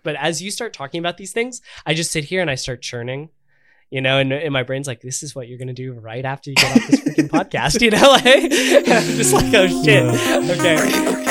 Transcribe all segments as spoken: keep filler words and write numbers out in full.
But as you start talking about these things, I just sit here and I start churning, you know, and, and my brain's like, this is what you're going to do right after you get off this freaking podcast, you know, like, I'm just like, oh shit. Okay.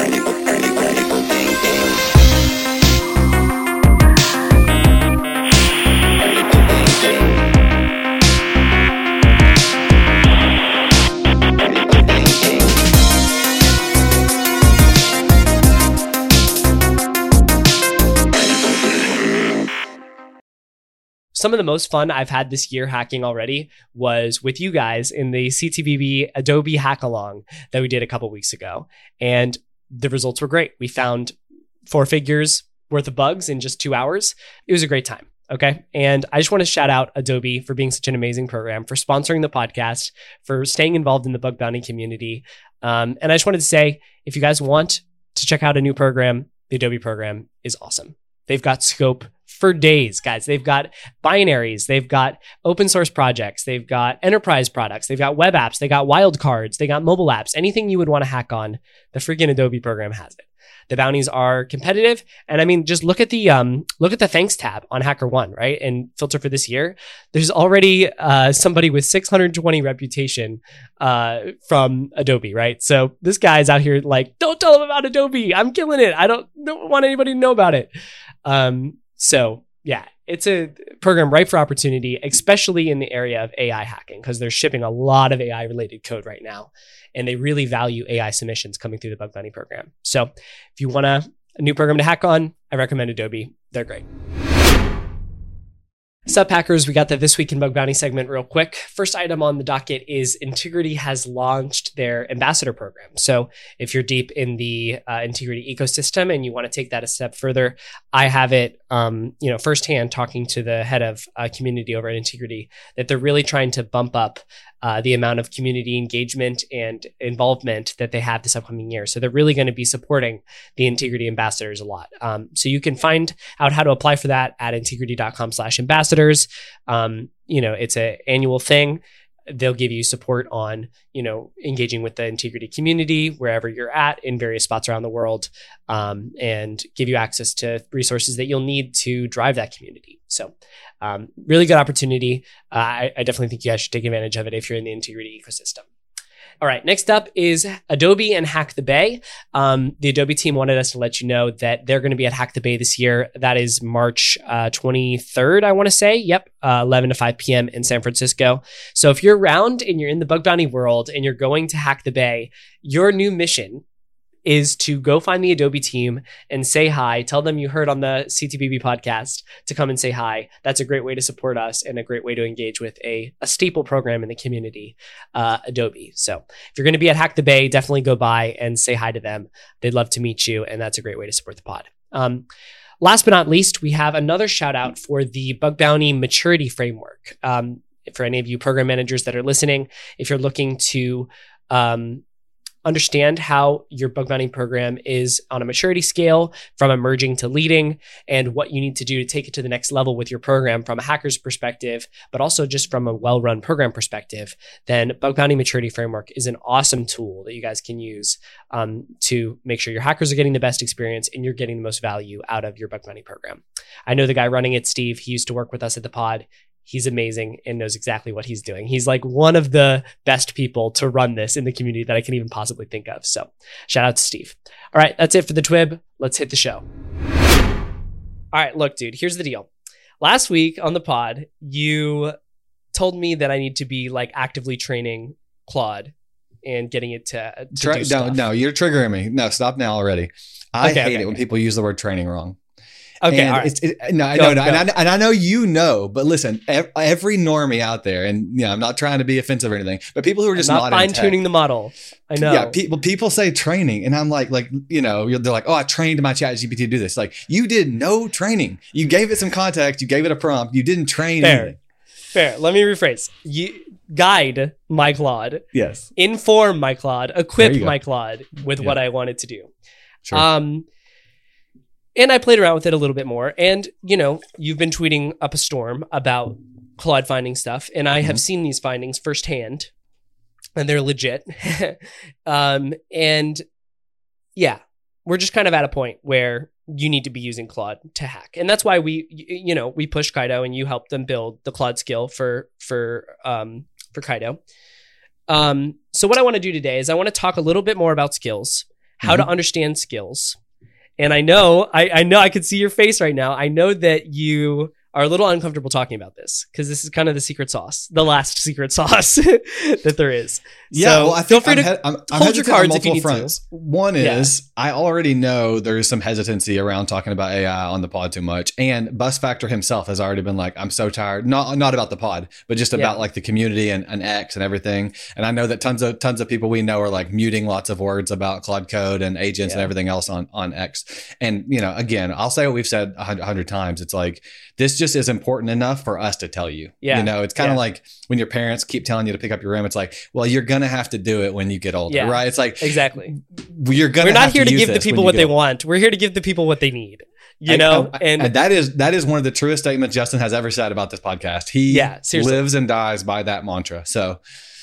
Some of the most fun I've had this year hacking already was with you guys in the C T B B Adobe Hack-Along that we did a couple weeks ago. And the results were great. We found four figures worth of bugs in just two hours. It was a great time. Okay. And I just want to shout out Adobe for being such an amazing program, for sponsoring the podcast, for staying involved in the bug bounty community. Um, and I just wanted to say, if you guys want to check out a new program, the Adobe program is awesome. They've got scope for days, guys. They've got binaries. They've got open source projects. They've got enterprise products. They've got web apps. They got wildcards. They got mobile apps. Anything you would want to hack on, the freaking Adobe program has it. The bounties are competitive. And I mean, just look at the um, look at the thanks tab on HackerOne, right? And filter for this year. There's already uh, somebody with six hundred twenty reputation uh, from Adobe, right? So this guy's out here like, don't tell them about Adobe. I'm killing it. I don't, don't want anybody to know about it. Um, so yeah, it's a program ripe for opportunity, especially in the area of A I hacking, because they're shipping a lot of A I related code right now. And they really value A I submissions coming through the bug bounty program. So if you want a, a new program to hack on, I recommend Adobe. They're great. Sup hackers, we got the This Week in Bug Bounty segment real quick. First item on the docket is Intigrity has launched their ambassador program. So if you're deep in the uh, Intigrity ecosystem and you want to take that a step further, I have it, um, you know, firsthand talking to the head of uh, community over at Intigrity that they're really trying to bump up uh, the amount of community engagement and involvement that they have this upcoming year. So they're really going to be supporting the Intigrity ambassadors a lot. Um, so you can find out how to apply for that at intigrity.com slash ambassadors. Um, you know, it's an annual thing. They'll give you support on, you know, engaging with the Intigrity community wherever you're at in various spots around the world, um, and give you access to resources that you'll need to drive that community. So um, really good opportunity. Uh, I, I definitely think you guys should take advantage of it if you're in the Intigrity ecosystem. All right, next up is Adobe and Hack the Bay. Um, the Adobe team wanted us to let you know that they're going to be at Hack the Bay this year. That is March uh, twenty-third, I want to say. Yep, uh, eleven to five p.m. in San Francisco. So if you're around and you're in the bug bounty world and you're going to Hack the Bay, your new mission is to go find the Adobe team and say hi. Tell them you heard on the C T B B podcast to come and say hi. That's a great way to support us and a great way to engage with a, a staple program in the community, uh, Adobe. So if you're going to be at Hack the Bay, definitely go by and say hi to them. They'd love to meet you, and that's a great way to support the pod. Um, last but not least, we have another shout out for the Bug Bounty Maturity Framework. Um, for any of you program managers that are listening, if you're looking to um, understand how your bug bounty program is on a maturity scale from emerging to leading, and what you need to do to take it to the next level with your program from a hacker's perspective, but also just from a well-run program perspective, then Bug Bounty Maturity Framework is an awesome tool that you guys can use um, to make sure your hackers are getting the best experience and you're getting the most value out of your bug bounty program. I know the guy running it, Steve. He used to work with us at the pod. He's amazing and knows exactly what he's doing. He's like one of the best people to run this in the community that I can even possibly think of. So shout out to Steve. All right, that's it for the Twib. Let's hit the show. All right, look, dude, here's the deal. Last week on the pod, you told me that I need to be like actively training Claude and getting it to, to Tra- do no, stuff. no, you're triggering me. No, stop now already. I Okay, hate okay, it when okay. people use the word training wrong. Okay, and all right. it's, it, no, Go, no, no, go. and I, and I know you know, but listen, ev- every normie out there, and yeah, I'm not trying to be offensive or anything, but people who are just I'm not, not, fine in tech, tuning the model. I know. Yeah, people people say training, and I'm like, like you know, they're like, oh, I trained my Chat G P T to do this. Like, you did no training. You gave it some context. You gave it a prompt. You didn't train Fair. anything. Fair. Let me rephrase. You guide my Claude. Yes. Inform my Claude. There Equip you go. my Claude with Yeah. what I wanted to do. Sure. Um, and I played around with it a little bit more. And, you know, you've been tweeting up a storm about Claude finding stuff. And I have Mhm. seen these findings firsthand. And they're legit. um, and yeah, we're just kind of at a point where you need to be using Claude to hack. And that's why we, you know, we push Kaido and you help them build the Claude skill for, for, um, for Kaido. Um, so what I want to do today is I want to talk a little bit more about skills, how mm-hmm. to understand skills. And I know, I, I know I can see your face right now. I know that you are a little uncomfortable talking about this because this is kind of the secret sauce, the last secret sauce that there is. Yeah, so well, I feel think free I'm to he- I'm, I'm hold your cards on if you multiple need fronts. to. One is Yeah. I already know there's some hesitancy around talking about A I on the pod too much, and Bus Factor himself has already been like, "I'm so tired." Not not about the pod, but just about Yeah. like the community and, and X and everything. And I know that tons of tons of people we know are like muting lots of words about Claude Code and agents Yeah. and everything else on on X. And you know, again, I'll say what we've said a hundred, hundred times. It's like this just is important enough for us to tell you. Yeah. You know, it's kind of Yeah. like when your parents keep telling you to pick up your room. It's like, well, you're gonna have to do it when you get older, Yeah. right? It's like Exactly. you're gonna. We're not have here to, use give the this when people you what get they older. want. We're here to give the people what they need. You And- know, and, and, and that is that is one of the truest statements Justin has ever said about this podcast. He Yeah, seriously. lives and dies by that mantra. So,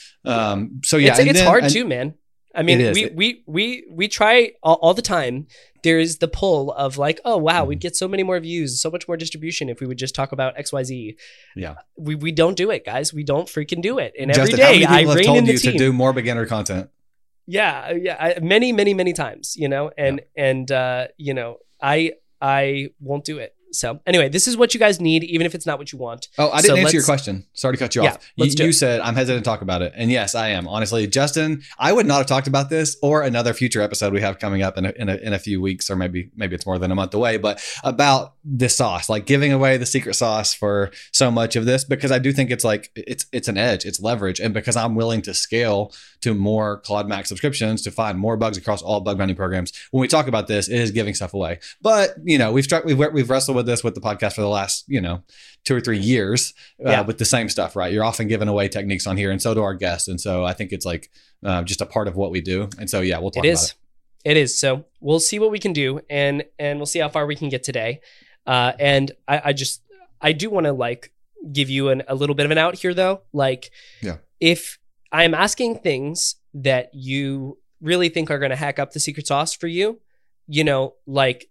um, so yeah, it's, and it's then- hard and- too, man. I mean, It is. we, we, we, we try all, all the time. There's the pull of like, oh, wow, we'd get so many more views, so much more distribution if we would just talk about X Y Z. Yeah. We, we don't do it, guys. We don't freaking do it. And Justin, every how day many I people have rein told in the you team. to do more beginner content? Yeah, yeah, I, many, many, many times, you know, and and uh, you know, I I won't do it. So anyway, this is what you guys need, even if it's not what you want. Oh, I So didn't answer your let's- question. Sorry to cut you Yeah, off. You, let's do you it. said I'm hesitant to talk about it, and yes, I am. Honestly, Justin, I would not have talked about this or another future episode we have coming up in a, in a, in a few weeks, or maybe maybe it's more than a month away. But about this sauce, like giving away the secret sauce for so much of this, because I do think it's like it's it's an edge, it's leverage, and because I'm willing to scale to more Claude Max subscriptions to find more bugs across all bug bounty programs. When we talk about this, it is giving stuff away. But you know, we've tried, we've we've wrestled with this with the podcast for the last you know two or three years uh, Yeah. with the same stuff, right? You're often giving away techniques on here, and so do our guests. And so I think it's like uh, just a part of what we do. And so yeah, we'll talk It about is. it. It is. So we'll see what we can do, and and we'll see how far we can get today. Uh, and I, I just I do want to like give you an, a little bit of an out here, though. Like, Yeah. if I'm asking things that you really think are going to hack up the secret sauce for you, you know, like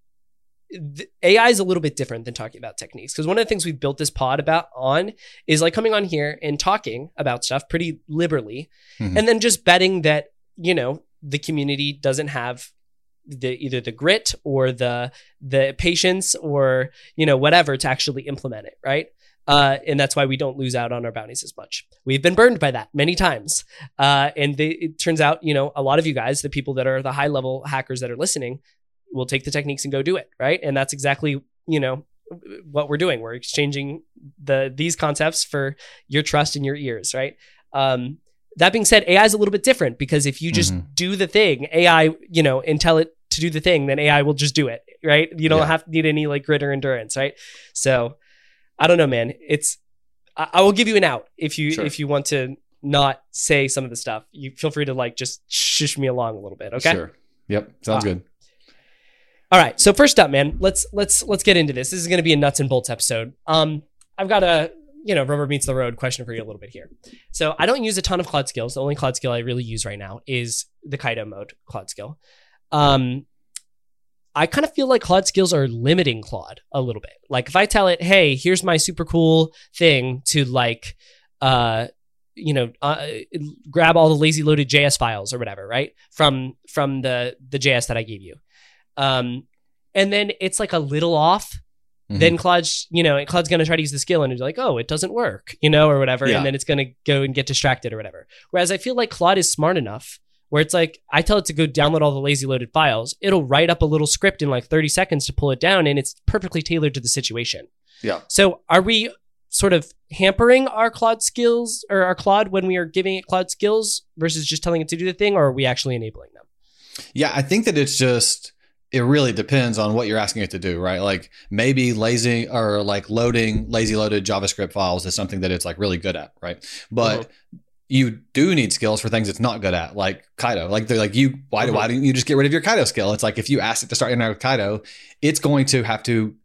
the A I is a little bit different than talking about techniques, because one of the things we've built this pod about on is like coming on here and talking about stuff pretty liberally, Mhm. and then just betting that, you know, the community doesn't have the either the grit or the the patience or, you know, whatever to actually implement it, right? Uh, and that's why we don't lose out on our bounties as much. We've been burned by that many times. Uh, and they, it turns out, you know, a lot of you guys, the people that are the high level hackers that are listening, will take the techniques and go do it, right? And that's exactly, you know, what we're doing. We're exchanging the these concepts for your trust in your ears, right? Um, that being said, A I is a little bit different, because if you just Mhm. do the thing, A I, you know, and tell it to do the thing, then A I will just do it, right? You don't Yeah. have to need any like grit or endurance, right? So I don't know, man. It's I, I will give you an out if you Sure. if you want to not say some of the stuff. You feel free to like just shush me along a little bit, okay? Sure. Yep. Sounds Ah. good. All right. So first up, man, let's let's let's get into this. This is going to be a nuts and bolts episode. Um, I've got a you know rubber meets the road question for you a little bit here. So I don't use a ton of Claude skills. The only Claude skill I really use right now is the Kaido mode Claude skill. Um, I kind of feel like Claude skills are limiting Claude a little bit. Like if I tell it, hey, here's my super cool thing to like, uh, you know, uh, grab all the lazy loaded J S files or whatever, right? From from the the J S that I gave you. Um, and then it's like a little off. Mhm. Then Claude's, you know, Claude's going to try to use the skill and it's like, oh, it doesn't work, you know, or whatever. Yeah. And then it's going to go and get distracted or whatever. Whereas I feel like Claude is smart enough where it's like, I tell it to go download all the lazy loaded files. It'll write up a little script in like thirty seconds to pull it down, and it's perfectly tailored to the situation. Yeah. So are we sort of hampering our Claude skills or our Claude when we are giving it Claude skills versus just telling it to do the thing, or are we actually enabling them? Yeah, I think that it's just, it really depends on what you're asking it to do, right? Like maybe lazy or like loading lazy loaded JavaScript files is something that it's like really good at, right? But Uh-huh. you do need skills for things it's not good at, like Kaido. Like they're like you, why, Uh-huh. why don't you just get rid of your Kaido skill? It's like if you ask it to start interacting with Kaido, it's going to have to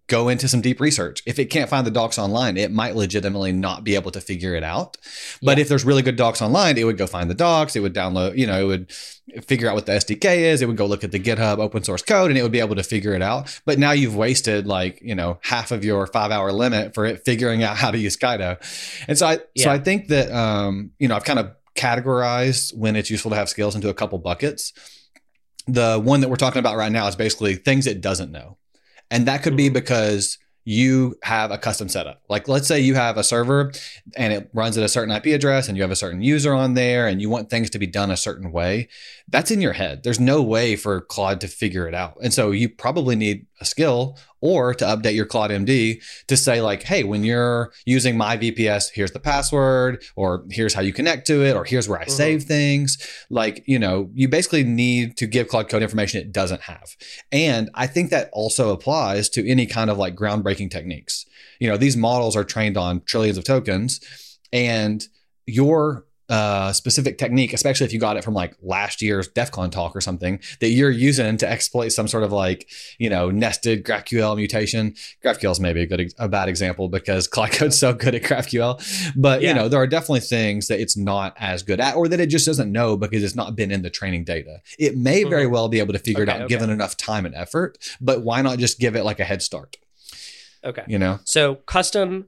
go into some deep research. If it can't find the docs online, it might legitimately not be able to figure it out. But Yeah. if there's really good docs online, it would go find the docs. It would download, you know, it would figure out what the S D K is. It would go look at the GitHub open source code and it would be able to figure it out. But now you've wasted like, you know, half of your five hour limit for it figuring out how to use Kaido. And so I, Yeah. so I think that, um, you know, I've kind of categorized when it's useful to have skills into a couple buckets. The one that we're talking about right now is basically things it doesn't know. And that could be because you have a custom setup. Like let's say you have a server and it runs at a certain I P address and you have a certain user on there and you want things to be done a certain way. That's in your head. There's no way for Claude to figure it out. And so you probably need a skill or to update your Claude M D to say like, hey, when you're using my V P S, here's the password, or here's how you connect to it, or here's where I mm-hmm. save things. Like, you know, you basically need to give Claude Code information it doesn't have. And I think that also applies to any kind of like groundbreaking techniques. You know, these models are trained on trillions of tokens, and your uh, specific technique, especially if you got it from like last year's DEF CON talk or something that you're using to exploit some sort of like, you know, nested GraphQL mutation. GraphQL is maybe a good, a bad example because Claude Code's so good at GraphQL, but yeah. you know, there are definitely things that it's not as good at, or that it just doesn't know because it's not been in the training data. It may mm-hmm. very well be able to figure okay, it out okay. given enough time and effort, but why not just give it like a head start? Okay. You know, so custom.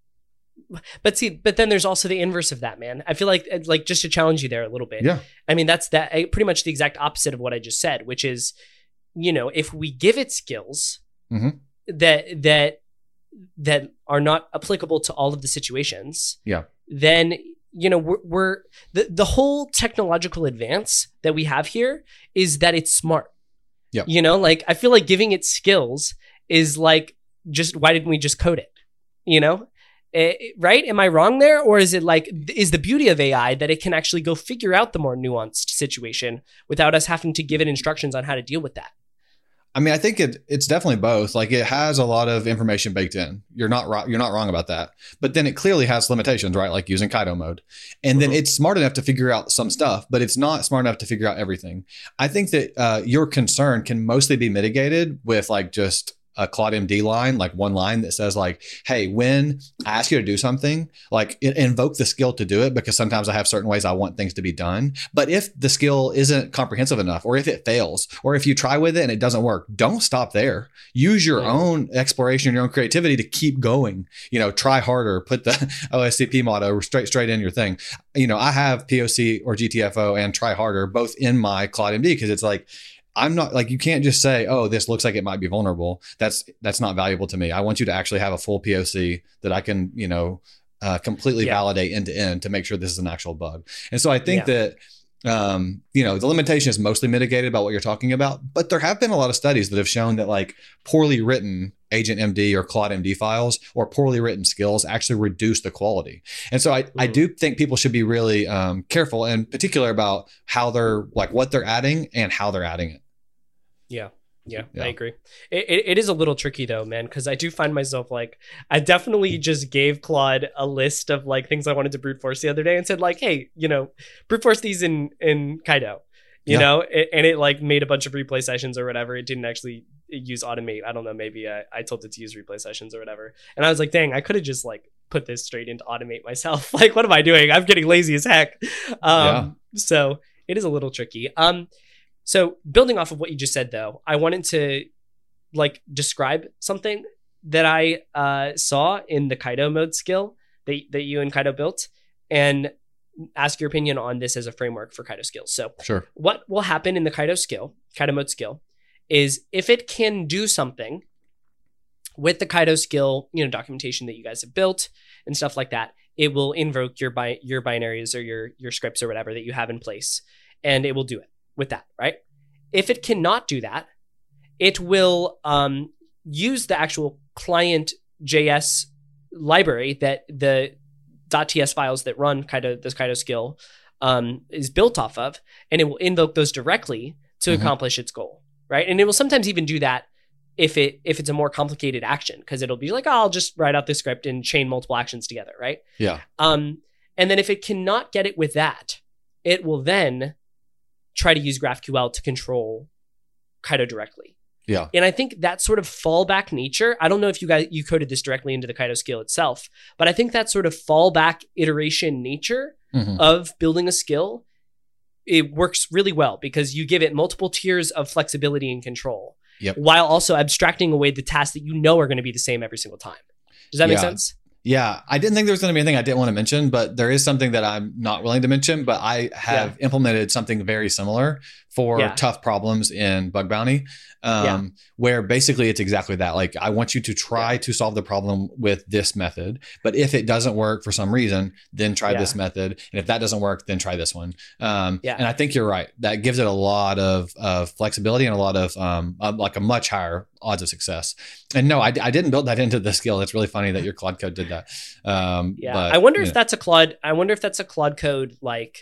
But see, but then there's also the inverse of that, man. I feel like, like just to challenge you there a little bit. Yeah. I mean, that's that pretty much the exact opposite of what I just said, which is, you know, if we give it skills mm-hmm. that that that are not applicable to all of the situations, yeah, then you know we're, we're the the whole technological advance that we have here is that it's smart. Yeah. You know, like I feel like giving it skills is like just why didn't we just code it? You know. It, right? Am I wrong there? Or is it like, is the beauty of A I that it can actually go figure out the more nuanced situation without us having to give it instructions on how to deal with that? I mean, I think it it's definitely both. Like it has a lot of information baked in. You're not wrong. You're not wrong about that. But then it clearly has limitations, right? Like using Kaido mode. And mm-hmm. then it's smart enough to figure out some stuff, but it's not smart enough to figure out everything. I think that uh, your concern can mostly be mitigated with like just a Claude M D line, like one line that says like, hey, when I ask you to do something, like it, invoke the skill to do it, because sometimes I have certain ways I want things to be done. But if the skill isn't comprehensive enough, or if it fails, or if you try with it and it doesn't work, don't stop there. Use your yeah. own exploration, your own creativity to keep going. You know, try harder, put the O S C P motto straight, straight in your thing. You know, I have P O C or G T F O and try harder both in my Claude M D, because it's like, I'm not like, you can't just say, oh, this looks like it might be vulnerable. That's, that's not valuable to me. I want you to actually have a full P O C that I can, you know, uh, completely yeah. validate end to end to make sure this is an actual bug. And so I think yeah. that, um, you know, the limitation is mostly mitigated by what you're talking about, but there have been a lot of studies that have shown that like poorly written Agent M D or Claude M D files or poorly written skills actually reduce the quality. And so I, mm. I do think people should be really um, careful, and in particular about how they're like what they're adding and how they're adding it. Yeah. Yeah, yeah, I agree. It, it, it is a little tricky though, man, because I do find myself like, I definitely just gave Claude a list of like things I wanted to brute force the other day and said like, hey, you know, brute force these in, in Kaido, you yeah. know, it, and it like made a bunch of replay sessions or whatever. It didn't actually use automate. I don't know, maybe I, I told it to use replay sessions or whatever. And I was like, dang, I could have just like put this straight into automate myself. Like, what am I doing? I'm getting lazy as heck. Um, yeah. So it is a little tricky. Um, So building off of what you just said, though, I wanted to like describe something that I uh, saw in the Kaido mode skill that, that you and Kaido built, and ask your opinion on this as a framework for Kaido skills. So sure. What will happen in the Kaido skill, Kaido mode skill, is if it can do something with the Kaido skill, you know, documentation that you guys have built and stuff like that, it will invoke your bi- your binaries or your your scripts or whatever that you have in place, and it will do it with that, right? If it cannot do that, it will um, use the actual client J S library that the .ts files that run Kaido, this Kaido skill um, is built off of, and it will invoke those directly to mm-hmm. accomplish its goal, right? And it will sometimes even do that if it if it's a more complicated action, because it'll be like, oh, I'll just write out the script and chain multiple actions together, right? Yeah. Um, and then if it cannot get it with that, it will then try to use GraphQL to control Kaido directly. Yeah. And I think that sort of fallback nature, I don't know if you guys, you coded this directly into the Kaido skill itself, but I think that sort of fallback iteration nature mm-hmm. of building a skill, it works really well because you give it multiple tiers of flexibility and control yep. while also abstracting away the tasks that you know are going to be the same every single time. Does that yeah. make sense? Yeah, I didn't think there was going to be anything I didn't want to mention, but there is something that I'm not willing to mention, but I have yeah. implemented something very similar for yeah. tough problems in Bug Bounty, um, yeah. where basically it's exactly that. Like, I want you to try yeah. to solve the problem with this method, but if it doesn't work for some reason, then try yeah. this method. And if that doesn't work, then try this one. Um, yeah. And I think you're right. That gives it a lot of, of flexibility and a lot of um, uh, like a much higher odds of success. And no, I, I didn't build that into the skill. It's really funny that your Claude Code did that. Um, yeah. But, I wonder if know. that's a Claude. I wonder if that's a Claude Code like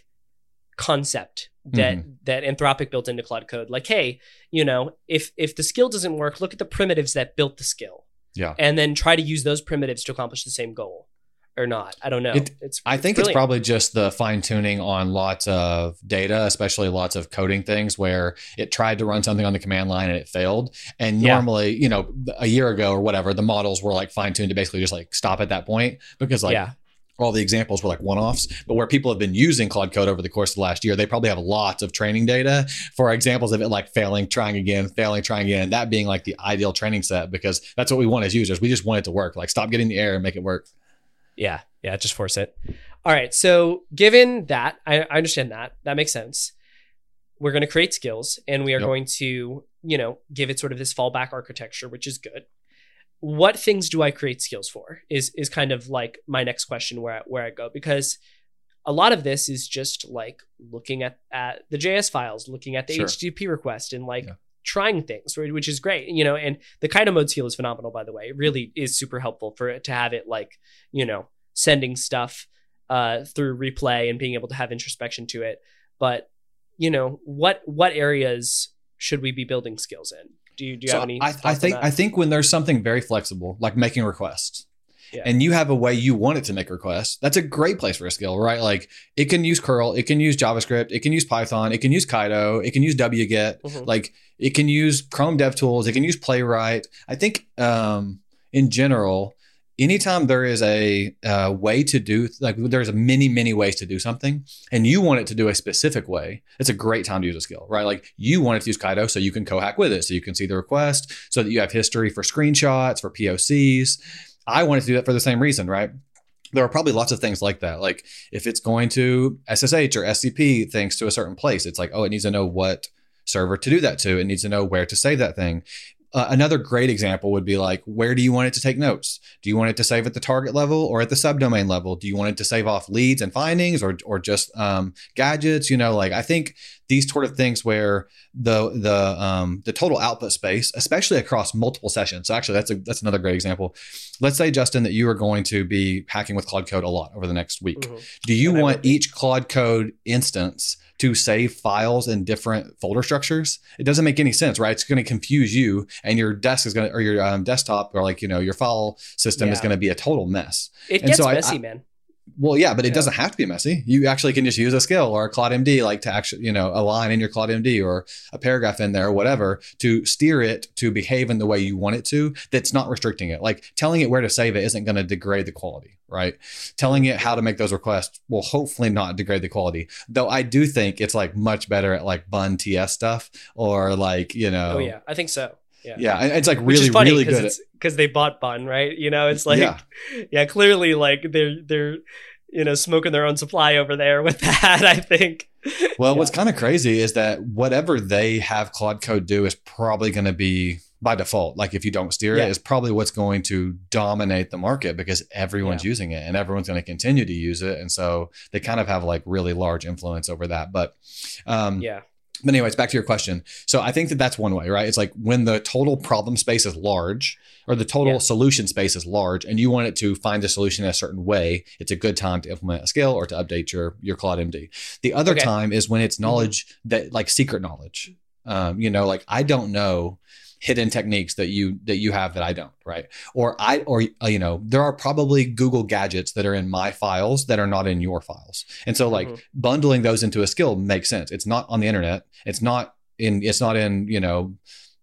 concept that mm-hmm. that Anthropic built into Claude Code. Like, hey, you know, if if the skill doesn't work, look at the primitives that built the skill. Yeah. And then try to use those primitives to accomplish the same goal. Or not. I don't know. It, it's I think brilliant. It's probably just the fine tuning on lots of data, especially lots of coding things where it tried to run something on the command line and it failed. And normally, yeah. you know, a year ago or whatever, the models were like fine tuned to basically just like stop at that point because like yeah. all the examples were like one-offs. But where people have been using Claude Code over the course of the last year, they probably have lots of training data for examples of it like failing, trying again, failing, trying again. That being like the ideal training set because that's what we want as users. We just want it to work. Like stop getting the error and make it work. Yeah. Yeah. Just force it. All right. So given that, I, I understand that. That makes sense. We're going to create skills and we are yep. going to, you know, give it sort of this fallback architecture, which is good. What things do I create skills for is, is kind of like my next question where, I, where I go, because a lot of this is just like looking at, at the J S files, looking at the sure. H T T P request and like yeah. trying things, which is great, you know, and the Kaido mode skill is phenomenal, by the way. It really is super helpful for it to have it like, you know, sending stuff uh, through replay and being able to have introspection to it. But, you know, what what areas should we be building skills in? Do you do you so have any? I, I think I think when there's something very flexible, like making requests, yeah. and you have a way you want it to make requests, that's a great place for a skill, right? Like it can use curl, it can use JavaScript, it can use Python, it can use Kaido, it can use wget, mm-hmm. like it can use Chrome DevTools, it can use Playwright. I think um, in general, anytime there is a uh, way to do, like there's a many, many ways to do something and you want it to do a specific way, it's a great time to use a skill, right? Like you want it to use Kaido so you can co-hack with it, so you can see the request, so that you have history for screenshots, for P O Cs. I want it to do that for the same reason, right? There are probably lots of things like that. Like if it's going to S S H or S C P things to a certain place, it's like, oh, it needs to know what server to do that to. It needs to know where to save that thing. Uh, another great example would be like, where do you want it to take notes? Do you want it to save at the target level or at the subdomain level? Do you want it to save off leads and findings or or just um, gadgets? You know, like I think these sort of things where the the um, the total output space, especially across multiple sessions. So actually, that's a that's another great example. Let's say, Justin, that you are going to be hacking with Claude Code a lot over the next week. Mm-hmm. Do you and want each Claude Code instance to save files in different folder structures? It doesn't make any sense, right? It's going to confuse you, and your desk is going to, or your um, desktop, or like you know, your file system yeah. is going to be a total mess. It and gets so messy, I, I, man. Well, yeah, but it yeah. doesn't have to be messy. You actually can just use a skill or a Claude M D, like to actually, you know, a line in your Claude M D or a paragraph in there or whatever to steer it to behave in the way you want it to. That's not restricting it. Like telling it where to save it isn't going to degrade the quality, right? Telling it how to make those requests will hopefully not degrade the quality. Though I do think it's like much better at like bun T S stuff or like, you know. Oh yeah, I think so. Yeah, yeah, it's like really, really good because they bought Bun, right? You know, it's like, yeah. yeah, clearly, like they're they're you know smoking their own supply over there with that. I think. Well, yeah. what's kind of crazy is that whatever they have Claude Code do is probably going to be by default. Like if you don't steer yeah. it, is probably what's going to dominate the market because everyone's yeah. using it and everyone's going to continue to use it, and so they kind of have like really large influence over that. But um, yeah. But anyways, back to your question. So I think that that's one way, right? It's like when the total problem space is large or the total yeah. solution space is large and you want it to find the solution in a certain way, it's a good time to implement a skill or to update your, your Claude M D. The other okay. time is when it's knowledge mm-hmm. that like secret knowledge, um, you know, like I don't know hidden techniques that you that you have that I don't, right? Or I or uh, you know, there are probably Google gadgets that are in my files that are not in your files. And so like mm-hmm. bundling those into a skill makes sense. It's not on the internet. It's not in it's not in, you know,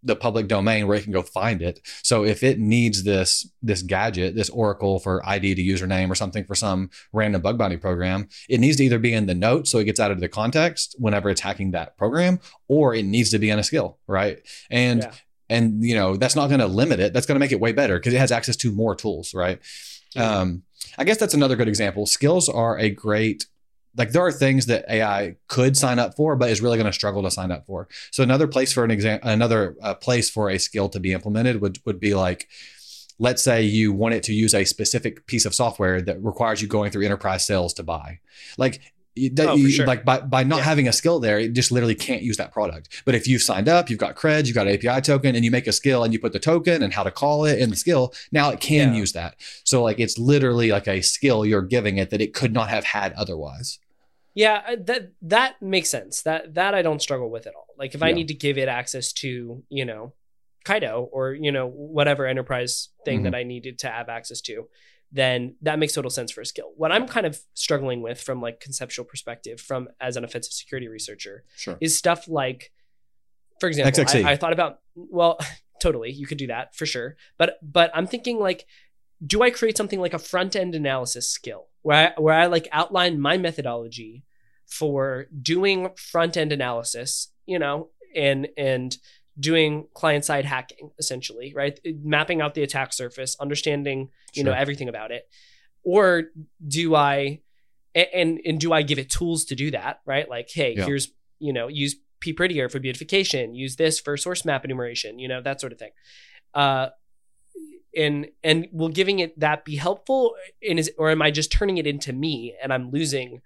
the public domain where it can go find it. So if it needs this this gadget, this Oracle for I D to username or something for some random bug bounty program, it needs to either be in the notes so it gets out of the context whenever it's hacking that program, or it needs to be in a skill, right? And yeah. and you know that's not going to limit it. That's going to make it way better because it has access to more tools, right? Yeah. Um, I guess that's another good example. Skills are a great. Like there are things that A I could sign up for, but is really going to struggle to sign up for. So another place for an exam, another uh, place for a skill to be implemented would would be like, let's say you want it to use a specific piece of software that requires you going through enterprise sales to buy. Like, oh, you, sure. like by by not yeah. having a skill there, it just literally can't use that product. But if you've signed up, you've got creds, you've got an A P I token, and you make a skill and you put the token and how to call it in the skill, now it can yeah. use that. So like it's literally like a skill you're giving it that it could not have had otherwise. Yeah, that that makes sense. That that I don't struggle with at all. Like if I Yeah. need to give it access to, you know, Kaido or, you know, whatever enterprise thing Mhm. that I needed to have access to, then that makes total sense for a skill. What I'm kind of struggling with from like conceptual perspective from as an offensive security researcher Sure. is stuff like, for example, X X E. I, I thought about, well, totally, you could do that for sure. But but I'm thinking like, do I create something like a front end analysis skill where I, where I like outline my methodology for doing front end analysis, you know, and and doing client side hacking essentially, right? Mapping out the attack surface, understanding, you Sure. know, everything about it. Or do I and and do I give it tools to do that, right? Like, hey, Yeah. here's, you know, use pPrettier for beautification, use this for source map enumeration, you know, that sort of thing. Uh And and will giving it that be helpful, in is or am I just turning it into me and I'm losing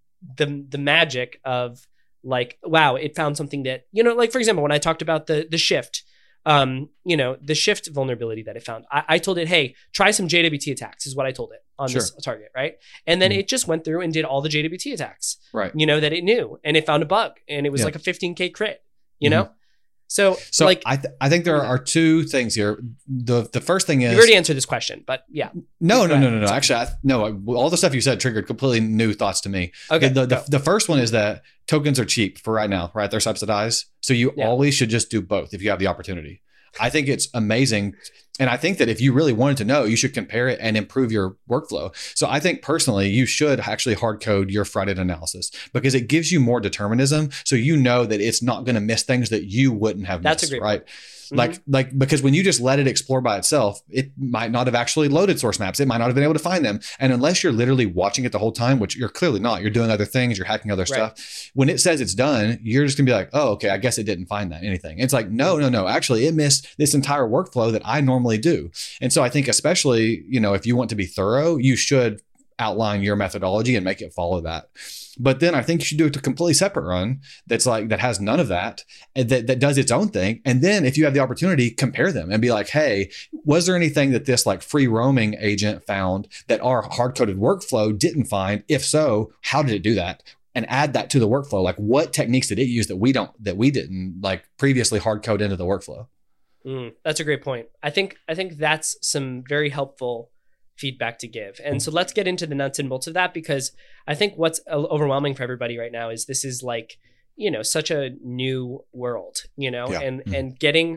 the the magic of like, wow, it found something that, you know, like for example, when I talked about the the shift, um, you know, the shift vulnerability that it found, I, I told it, hey, try some J W T attacks is what I told it on Sure. this target, right? And then Mhm. it just went through and did all the J W T attacks, Right. you know, that it knew, and it found a bug, and it was Yeah. like a fifteen K crit, you Mhm. know. So, So like, I th- I think there are two things here. The the first thing is you already answered this question, but yeah. no, no, Go no, ahead. no, no. Actually, I, no. I- All the stuff you said triggered completely new thoughts to me. Okay. The, the, go. the first one is that tokens are cheap for right now, right? They're subsidized. So you Yeah. always should just do both if you have the opportunity. I think it's amazing. And I think that if you really wanted to know, you should compare it and improve your workflow. So I think personally, you should actually hard code your front-end analysis because it gives you more determinism. So you know that it's not going to miss things that you wouldn't have That's a missed, great right? Mhm. Like, like because when you just let it explore by itself, it might not have actually loaded source maps. It might not have been able to find them. And unless you're literally watching it the whole time, which you're clearly not, you're doing other things, you're hacking other Right. stuff. When it says it's done, you're just gonna be like, oh, okay, I guess it didn't find that anything. It's like, no, no, no. Actually, it missed this entire workflow that I normally do. And so I think especially, you know, if you want to be thorough, you should outline your methodology and make it follow that. But then I think you should do it a completely separate run that's like that has none of that and that, that does its own thing. And then if you have the opportunity, compare them and be like, hey, was there anything that this like free roaming agent found that our hard-coded workflow didn't find? If so, how did it do that? And add that to the workflow. Like what techniques did it use that we don't that we didn't like previously hard code into the workflow? Mm, that's a great point. I think I think that's some very helpful feedback to give. And so let's get into the nuts and bolts of that, because I think what's overwhelming for everybody right now is this is like, you know, such a new world, you know, Yeah. and Mm-hmm. and getting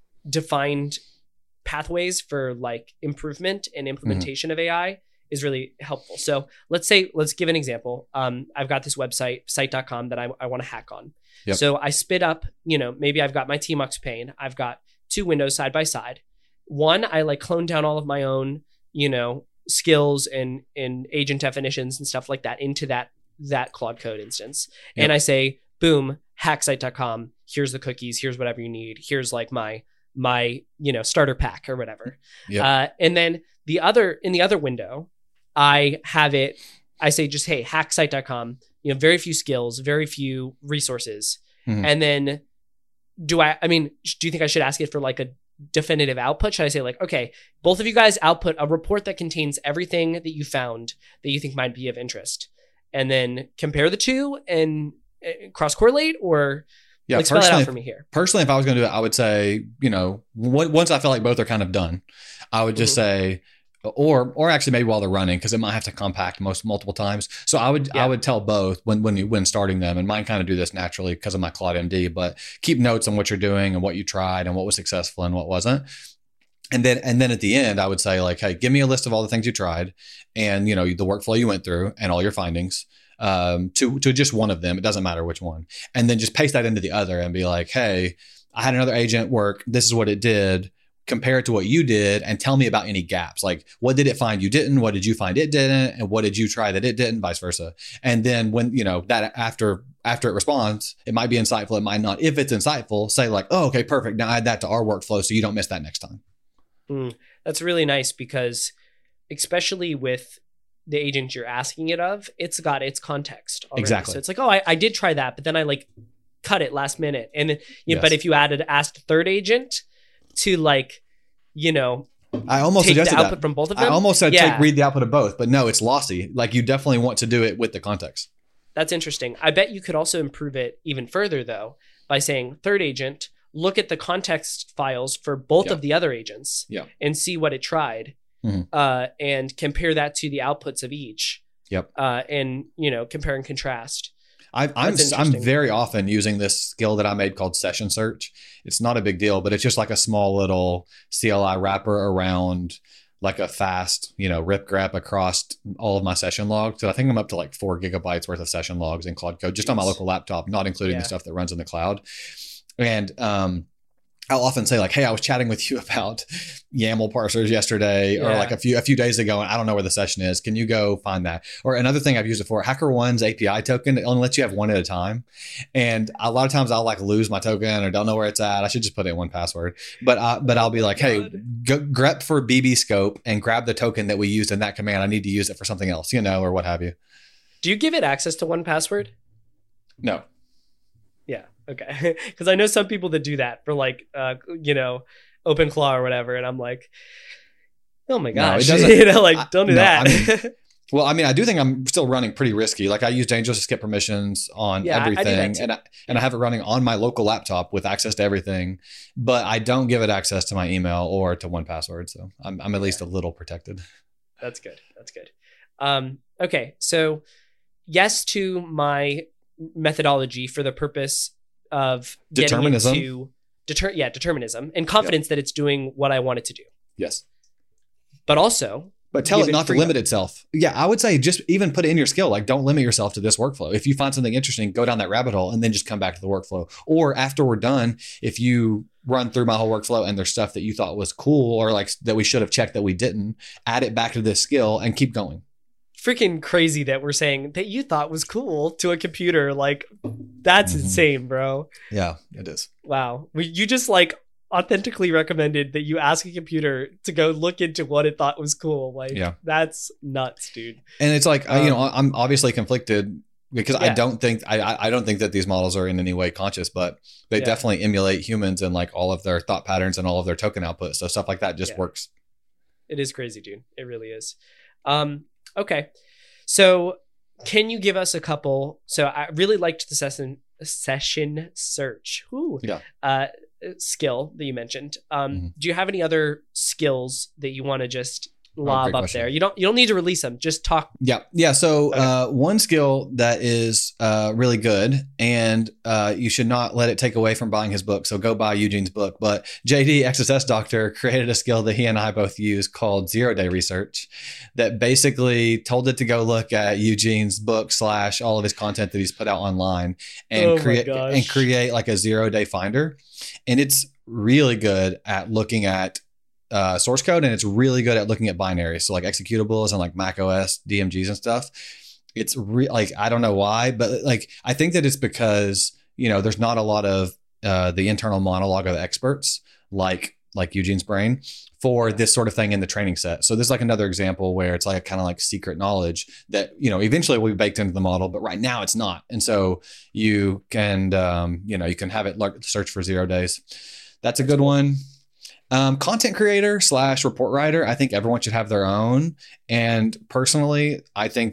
defined pathways for like improvement and implementation mm-hmm. of A I is really helpful. So let's say, let's give an example. Um, I've got this website, site dot com, that I, I want to hack on. Yep. So I spit up, you know, maybe I've got my Tmux pane. I've got two windows side by side. One, I like clone down all of my own, you know, skills and, and agent definitions and stuff like that into that, that Claude Code instance. Yep. And I say, boom, hack site dot com. Here's the cookies. Here's whatever you need. Here's like my, my, you know, starter pack or whatever. Yep. Uh, and then the other, in the other window, I have it, I say just, hey, hack site dot com, you know, very few skills, very few resources. Mm-hmm. And then do I, I mean, do you think I should ask it for like a definitive output? Should I say like, okay, both of you guys output a report that contains everything that you found that you think might be of interest, and then compare the two and uh, cross correlate, or yeah, like spell it out for me here? Personally, if I was going to do it, I would say, you know, w- once I feel like both are kind of done, I would just mm-hmm. say, or or actually maybe while they're running, because it might have to compact most multiple times. So I would yeah. I would tell both when when you when starting them, and mine kind of do this naturally because of my Claude M D, but keep notes on what you're doing and what you tried and what was successful and what wasn't. And then and then at the end, I would say like, hey, give me a list of all the things you tried and, you know, the workflow you went through and all your findings, um, to to just one of them. It doesn't matter which one. And then just paste that into the other and be like, hey, I had another agent work. This is what it did. Compare it to what you did and tell me about any gaps. Like, what did it find you didn't? What did you find it didn't? And what did you try that it didn't? Vice versa. And then when, you know, that after after it responds, it might be insightful. It might not. If it's insightful, say like, oh, okay, perfect. Now add that to our workflow so you don't miss that next time. Mm, that's really nice because especially with the agent you're asking it of, it's got its context already. Exactly. So it's like, oh, I, I did try that, but then I like cut it last minute. And you know, Yes. but if you added asked third agent to like, you know, I almost take the suggested output that. from both of them. I almost said yeah, take read the output of both, but no, it's lossy. Like you definitely want to do it with the context. that's interesting. I bet you could also improve it even further though by saying third agent, look at the context files for both Yeah. of the other agents Yeah. and see what it tried, Mhm. uh, and compare that to the outputs of each. Yep. Uh, and you know, compare and contrast. I, I'm That's I'm interesting. very often using this skill that I made called session search. It's not a big deal, but it's just like a small little C L I wrapper around like a fast, you know, rip grep across all of my session logs. So I think I'm up to like four gigabytes worth of session logs in Claude Code just on my Jeez. local laptop, not including Yeah. the stuff that runs in the cloud. And um, I'll often say like, hey, I was chatting with you about YAML parsers yesterday or Yeah. like a few a few days ago, and I don't know where the session is. Can you go find that? Or another thing I've used it for, HackerOne's A P I token, it only lets you have one at a time. And a lot of times I'll like lose my token or don't know where it's at. I should just put in one password. But uh, but I'll be like, hey, go, grep for B B scope and grab the token that we used in that command. I need to use it for something else, you know, or what have you. Do you give it access to one password? No. Yeah. Okay. Because I know some people that do that for like, uh, you know, OpenClaw or whatever, and I'm like, oh my No, it gosh, doesn't- you know, like don't do no, that. I Well, I mean, I do think I'm still running pretty risky. Like I use Dangerous to skip permissions on Yeah, I- I do that everything, too. and I, and I have it running on my local laptop with access to everything, but I don't give it access to my email or to one password. So I'm I'm at least a little protected. That's good. That's good. Um, okay. So yes to my methodology for the purpose of getting Determinism. into deter yeah, determinism and confidence that it's doing what I want it to do. Yes. But also But tell give it not to freedom. limit itself. Yeah, I would say just even put it in your skill. Like don't limit yourself to this workflow. If you find something interesting, go down that rabbit hole and then just come back to the workflow. Or after we're done, if you run through my whole workflow and there's stuff that you thought was cool or like that we should have checked that we didn't, add it back to this skill and keep going. Freaking crazy that we're saying that you thought was cool to a computer. Like that's Mhm. insane, bro. Yeah, it is. Wow. We, you just like authentically recommended that you ask a computer to go look into what it thought was cool. Like Yeah. that's nuts, dude. And it's like, I you know, Um, I'm obviously conflicted because I Yeah. don't think I- I I don't think that these models are in any way conscious, but they Yeah. definitely emulate humans and like all of their thought patterns and all of their token output. So stuff like that just Yeah. works. It is crazy, dude. It really is. Um, okay. So can you give us a couple? So I really liked the session session search. Ooh. Yeah. Uh, skill that you mentioned. Um, Mhm. do you have any other skills that you want to just Oh, lob great up question. there? You don't you don't need to release them. Just talk. Yeah. Yeah. So Okay. uh, one skill that is uh, really good, and uh, you should not let it take away from buying his book. So go buy Eugene's book. But J D, X S S Doctor, created a skill that he and I both use called zero day research that basically told it to go look at Eugene's book slash all of his content that he's put out online and Oh my create gosh. and create like a zero day finder. And it's really good at looking at uh, source code, and it's really good at looking at binaries. So like executables and like Mac O S D M Gs and stuff. It's re- like, I don't know why, but like, I think that it's because, you know, there's not a lot of uh, the internal monologue of the experts like, like Eugene's brain for this sort of thing in the training set. So this is like another example where it's like kind of like secret knowledge that, you know, eventually will be baked into the model, but right now it's not. And so you can, um, you know, you can have it like search for zero days. That's a good one. Um, content creator slash report writer. I think everyone should have their own. And personally, I think that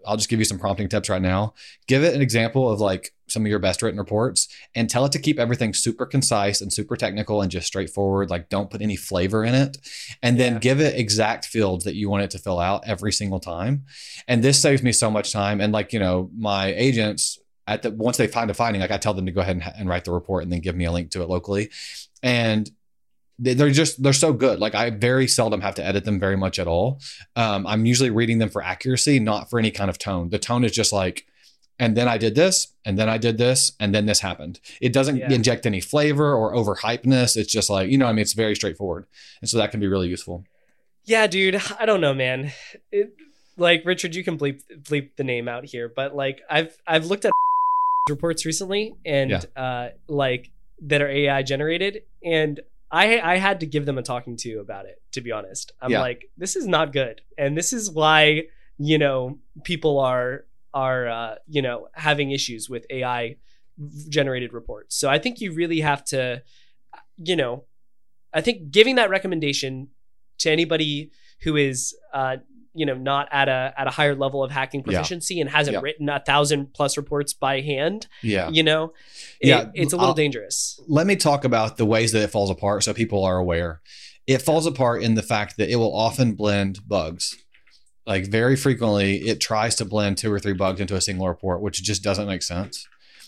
I'll just give you some prompting tips right now. Give it an example of like some of your best written reports and tell it to keep everything super concise and super technical and just straightforward. Like don't put any flavor in it. And then yeah. give it exact fields that you want it to fill out every single time. And this saves me so much time. And like, you know, my agents at the, once they find a finding, like I tell them to go ahead and, and write the report and then give me a link to it locally. And they're just, they're so good. Like I very seldom have to edit them very much at all. Um, I'm usually reading them for accuracy, not for any kind of tone. The tone is just like, and then I did this, and then I did this, and then this happened. It doesn't yeah. inject any flavor or overhypeness. It's just like, you know, I mean, it's very straightforward. And so that can be really useful. Yeah, dude. I don't know, man. It, like Richard, you can bleep, bleep the name out here, but like I've, I've looked at reports recently and yeah. uh, like that are A I generated, and I I had to give them a talking to about it, to be honest. I'm yeah. like, this is not good. And this is why, you know, people are, are, uh, you know, having issues with A I generated reports. So I think you really have to, you know, I think giving that recommendation to anybody who is, uh, you know, not at a at a higher level of hacking proficiency yeah. and hasn't yeah. written a thousand plus reports by hand. Yeah. You know, it, yeah. it's a little I'll, dangerous. Let me talk about the ways that it falls apart so people are aware. It falls apart in the fact that it will often blend bugs. Like very frequently, it tries to blend two or three bugs into a single report, which just doesn't make sense.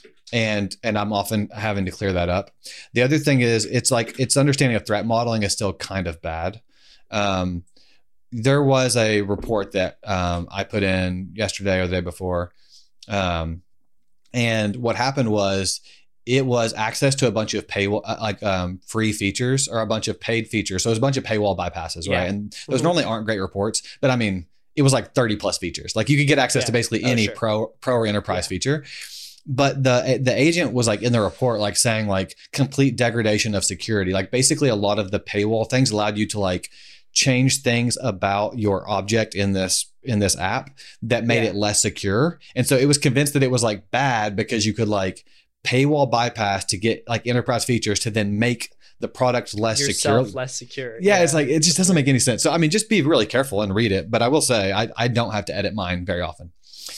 And and I'm often having to clear that up. The other thing is, it's like its understanding of threat modeling is still kind of bad. Um, There was a report that um, I put in yesterday or the day before. Um, and what happened was it was access to a bunch of paywall, uh, like um, free features or a bunch of paid features. So it was a bunch of paywall bypasses, yeah. right? And those mm-hmm. normally aren't great reports, but I mean, it was like thirty plus features. Like you could get access yeah. to basically oh, any sure. pro pro or enterprise yeah. feature. But the the agent was like in the report, like saying like complete degradation of security. Like basically a lot of the paywall things allowed you to like change things about your object in this in this app that made yeah. it less secure. And so it was convinced that it was like bad because you could like paywall bypass to get like enterprise features to then make the product less Yourself secure. less secure. Yeah, yeah, it's like it just doesn't make any sense. So I mean, just be really careful and read it. But I will say I, I don't have to edit mine very often.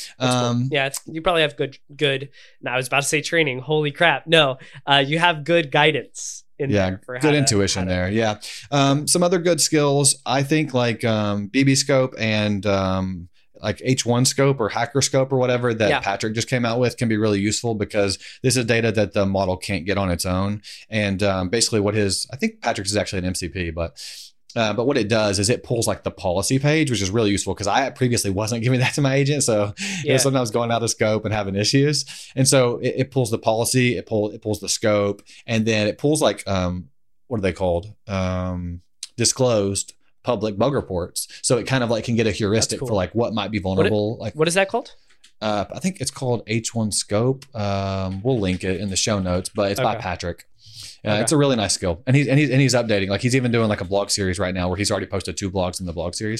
Um, cool. Yeah, it's, you probably have good good. Now I was about to say training. Holy crap! No, uh, you have good guidance. In yeah, there for good to, intuition to, there. Yeah. Um, some other good skills, I think like um, B B scope and um, like H one scope or hacker scope or whatever that yeah. Patrick just came out with can be really useful because this is data that the model can't get on its own. And um, basically what his, I think Patrick's is actually an M C P, but Uh, but what it does is it pulls like the policy page, which is really useful because I previously wasn't giving that to my agent. So yeah. you know, sometimes going out of scope and having issues. And so it, it pulls the policy, it pull, it pulls the scope, and then it pulls like, um, what are they called? Um, disclosed public bug reports. So it kind of like can get a heuristic cool. for like what might be vulnerable. What, it, like what is that called? Uh, I think it's called H one Scope. Um, we'll link it in the show notes, but it's okay. by Patrick. Uh, okay. It's a really nice skill, and he's and he's and he's updating. Like he's even doing like a blog series right now where he's already posted two blogs in the blog series.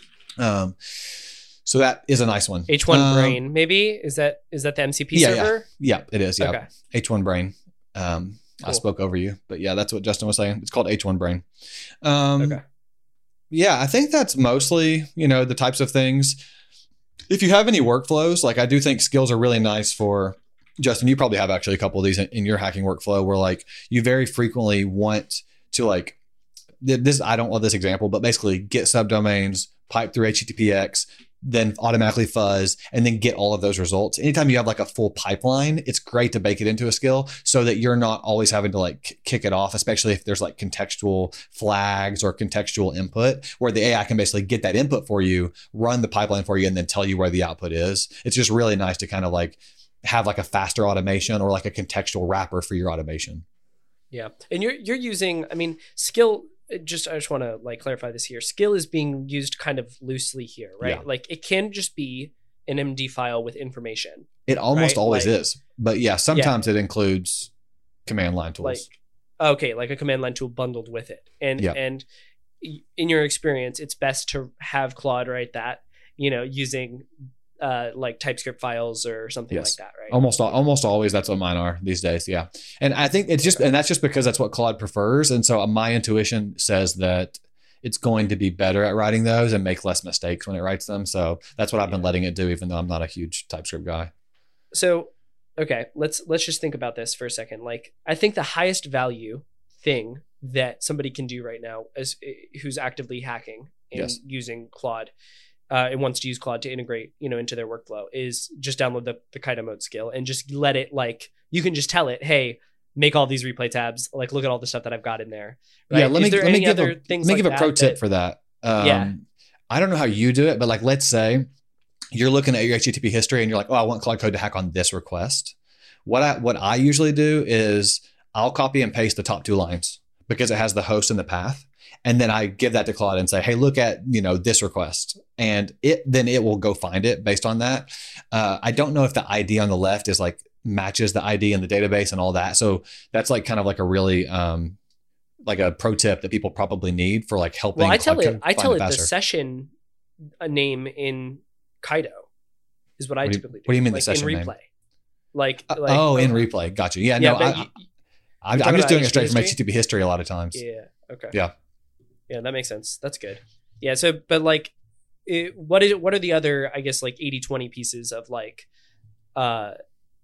Um, so that is a nice one. H one um, Brain, maybe is that is that the M C P yeah, server? Yeah, yeah, it is. Yeah, okay. H one Brain. Um, cool. I spoke over you, but yeah, that's what Justin was saying. It's called H one Brain. Um, okay. Yeah, I think that's mostly you know the types of things. If you have any workflows, like I do think skills are really nice for. Justin, you probably have actually a couple of these in, in your hacking workflow where like you very frequently want to like this. I don't love this example, but basically get subdomains, pipe through H T T P X, then automatically fuzz, and then get all of those results. Anytime you have like a full pipeline, it's great to bake it into a skill so that you're not always having to like kick it off, especially if there's like contextual flags or contextual input where the A I can basically get that input for you, run the pipeline for you, and then tell you where the output is. It's just really nice to kind of like have like a faster automation or like a contextual wrapper for your automation. Yeah. And you're, you're using, I mean, skill, just, I just want to like clarify this here. Skill is being used kind of loosely here, right? Yeah. Like it can just be an M D file with information. It almost right? always like, is, but yeah, sometimes yeah. it includes command line tools. Like, okay. Like a command line tool bundled with it. And, yeah. and in your experience, it's best to have Claude write that, you know, using Uh, like TypeScript files or something yes. like that, right? Almost, almost always. That's what mine are these days. Yeah, and I think it's just, and that's just because that's what Claude prefers. And so my intuition says that it's going to be better at writing those and make less mistakes when it writes them. So that's what I've been letting it do, even though I'm not a huge TypeScript guy. So, okay, let's let's just think about this for a second. Like, I think the highest value thing that somebody can do right now is who's actively hacking and Yes. using Claude uh, and wants to use Claude to integrate, you know, into their workflow is just download the, the Kaido mode skill and just let it, like, you can just tell it, hey, make all these replay tabs. Like, look at all the stuff that I've got in there. Right? Yeah, let me, is there let me any give, other a, things let me like give a pro that tip that- for that. Um, Yeah. I don't know how you do it, but like, let's say you're looking at your H T T P history and you're like, oh, I want Claude Code to hack on this request. What I, what I usually do is I'll copy and paste the top two lines because it has the host and the path. And then I give that to Claude and say, hey, look at, you know, this request. And it, then it will go find it based on that. Uh, I don't know if the I D on the left is like matches the I D in the database and all that. So that's like kind of like a really, um, like a pro tip that people probably need for like helping. Well, I tell Claude it, Code I find tell it the faster. session uh, name in Kaido is what I What do you- typically do. what do you mean the like session in name? replay? Like, Uh, like oh, in replay. Gotcha. Yeah, yeah, no, but I, you- I, I'm talking just about doing it H T T P straight from history? H T T P history a lot of times. Yeah. Okay. Yeah. Yeah, that makes sense. That's good. Yeah. So, but like, it, what is what are the other, I guess, like eighty twenty pieces of like, uh,